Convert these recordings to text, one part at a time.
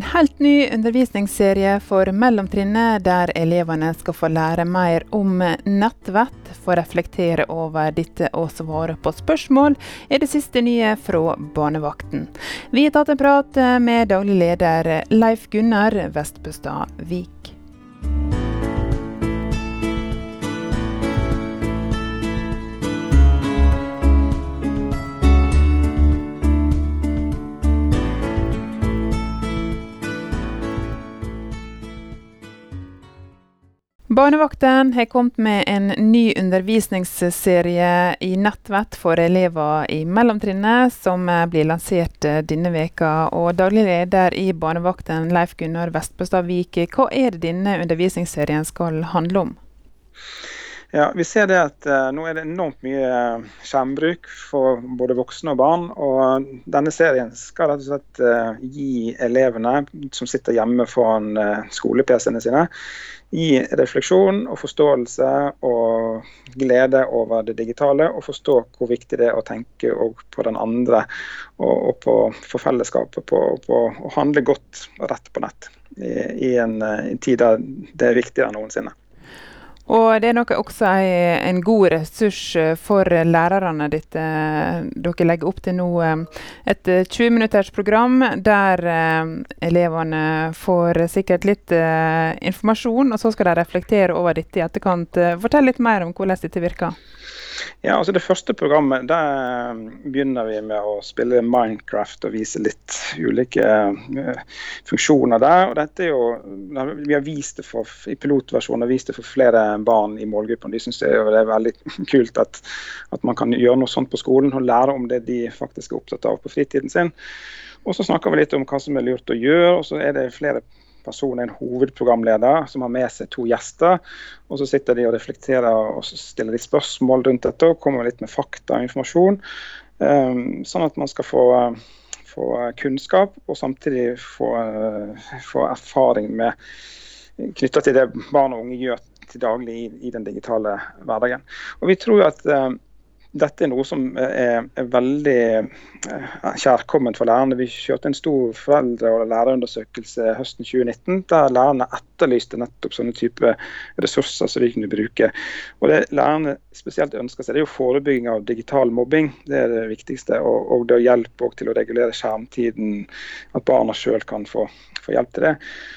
helt ny undervisningsserie for mellomtrinnet der elevene skal få lære mer om nettvett, få reflektere over dette og svare på spørsmål, det siste nye fra barnevakten. Vi har tatt en prat med daglig leder Leif Gunnar Vestbøstad Vik. Barnevakten har kommet med en ny undervisningsserie i nettvett for elever i mellomtrinnet som blir lansert denne veka. Og daglig leder i Barnevakten, Leif Gunnar Vestbøstad Vik, hva det denne undervisningsserien skal handle om? Ja, vi ser det at nå det enormt mye skjermbruk for både voksne og barn, og denne serien skal rett og slett gi elevene som sitter hjemme foran skole-PC-ene sine, gi refleksjon og forståelse og glede over det digitale, og forstå hvor viktig det å tenke på den andre og for fellesskapet, på å handle godt og rett på nett i en tid der det viktigere enn noensinne. Og det nok også en god ressurs for lærerne dette. Dere legger opp til nå et 20-minutters program der elevene får sikkert litt informasjon, og så skal de reflektere over dette i etterkant. Fortell litt mer om hvordan dette virker. Ja, altså det første programmet, der begynner vi med å spille Minecraft og vise litt ulike funksjoner der. Og dette jo, vi har vist det i pilotversjonen, har vist det for flere barn i målgruppen. De synes det er veldig kult at man kan gjøre noe sånt på skolen og lære om det de faktisk er opptatt av på fritiden sin. Og så snakker vi litt om hva som lurt å gjøre, og så det flere personer, en hovedprogramleder som har med seg 2 gjester, og så sitter de og reflekterer og stiller de spørsmål rundt dette og kommer litt med fakta og informasjon, sånn at man skal få kunnskap og samtidig få erfaring knyttet til det barn og unge gjør til daglig i den digitale hverdagen. Og vi tror at dette noe som veldig kjærkomment for lærerne. Vi kjørte en stor foreldre- og lærerundersøkelse høsten 2019, der lærerne etterlyste nettopp sånne type ressurser som de kunne bruke. Og det lærerne spesielt ønsker seg, det jo forebygging av digital mobbing. Det det viktigste, og det hjelper også til å regulere skjermtiden, at barna selv kan få hjelp til det.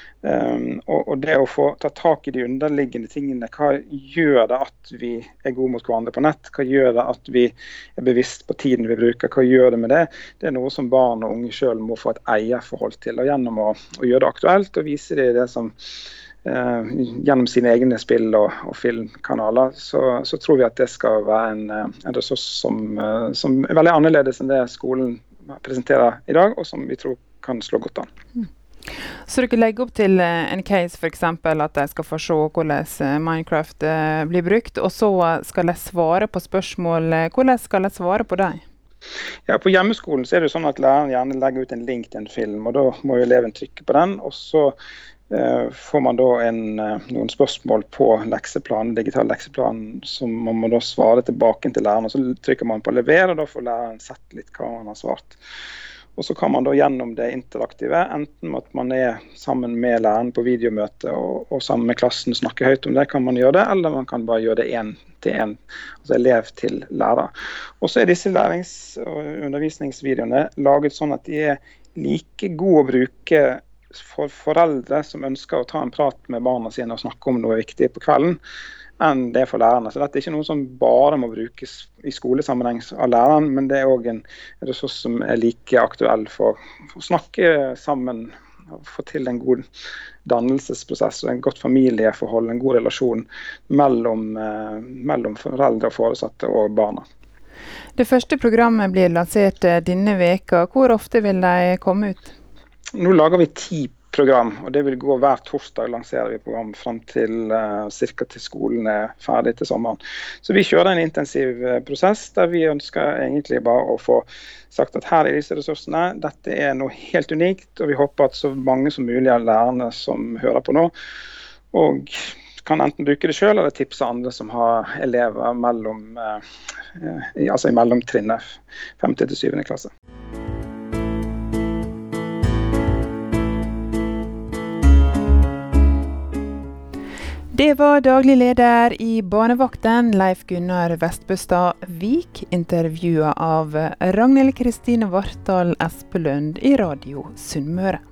Og det å få ta tak i de underliggende tingene, hva gjør det at vi gode mot hverandre på nett, hva gjør det at vi bevisst på tiden vi bruker, hva gjør det med det? Det noe som barn og unge selv må få et eierforhold til, og gjennom å gjøre det aktuelt og vise det som gjennom sine egne spill og filmkanaler, så tror vi at det skal være en ressurs som veldig annerledes enn det skolen presenterer i dag, og som vi tror kan slå godt an. Så dere legger opp til en case for eksempel at de skal få se hvordan Minecraft blir brukt, og så skal de svare på spørsmål. Hvordan skal de svare på det? Ja, på hjemmeskolen så det jo sånn at læreren gjerne legger ut en link til en film, og da må jo eleven trykke på den, og så får man da noen spørsmål på lekseplanen, digital lekseplan, som man må da svare tilbake til læreren, og så trykker man på lever, og da får læreren sett litt hva man har svart. Og så kan man da gjennom det interaktive, enten at man sammen med læreren på videomøte og sammen med klassen snakke høyt om det, kan man gjøre det, eller man kan bare gjøre det en til en, altså elev til lærer. Og så disse lærings- og undervisningsvideoene laget sånn at de like gode å bruke for foreldre som ønsker å ta en prat med barna sine og snakke om noe viktig på kvelden, enn det for lærerne. Så dette ikke noe som bare må brukes i skolesammenheng av læreren, men det også en ressurs som like aktuell for å snakke sammen, og få til en god dannelsesprosess og en godt familieforhold, en god relasjon mellom foreldre og foresatte og barna. Det første programmet blir lansert denne veka. Hvor ofte vil de komme ut? Nå lager vi 10 program, og det vil gå hver torsdag, lanserer vi program frem til cirka til skolen ferdig til sommeren. Så vi kjører en intensiv prosess der vi ønsker egentlig bare å få sagt at her disse ressursene, dette noe helt unikt, og vi håper at så mange som mulig av lærerne som hører på nå, og kan enten bruke det selv eller tipse andre som har elever i mellomtrinnet 5. til 7. klasse. Det var daglig leder i Barnevakten, Leif Gunnar Vestbøstad Vik, intervjuet av Ragnhild Kristine Vartdal Espelund i Radio Sunnmøre.